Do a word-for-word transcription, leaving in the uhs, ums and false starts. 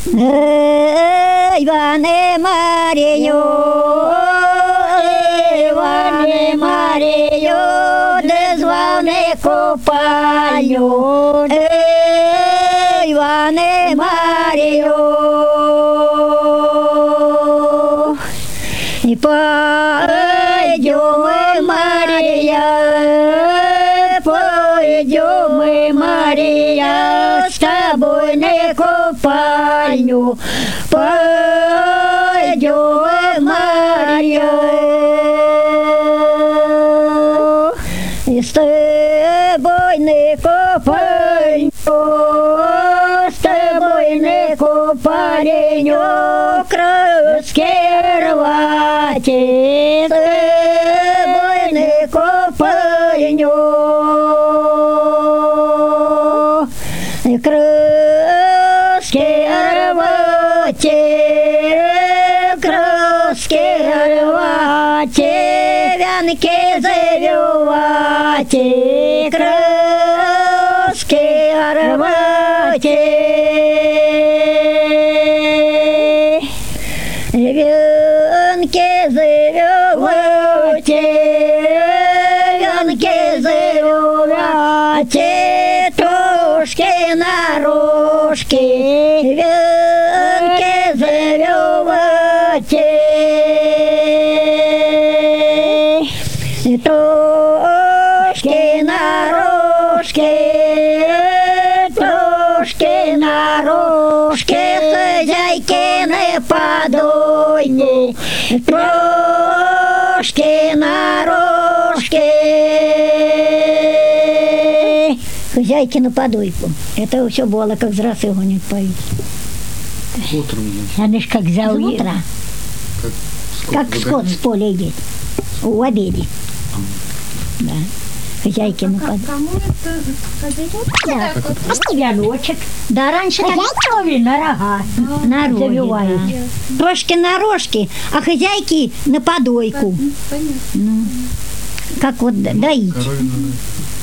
Иване Марию, Иване Марию, де зване купанню, Иване Марию. И пойдем мы, Мария, пойдем мы, Мария, с тобой на купальню. Пойдем мы, Мария, и с тобой на купальню, с тобой на купальню, краски рвать, с тобой на купальню, и краски рвать, краски рвать, вянки завивать, краски рвать, вянки завивать, вянки завивать, трошки на рожки, вянки завивать, трошки на рожки, трошки на рожки, хозяйки на подойни, трошки на рожки, хозяйки на подойку. Это все было, как взрослые гонят поить. Утром. Они ж как за утро. Как, как скот с поля идет. У обеде. Да. Хозяйки на подойку. Кому это хозяйки? Да. Вяночек. Да, раньше так на рога. На роги, завивают. Да. Трошки на рожки, а хозяйки на подойку. Понятно. Ну, как вот доить. Коровину.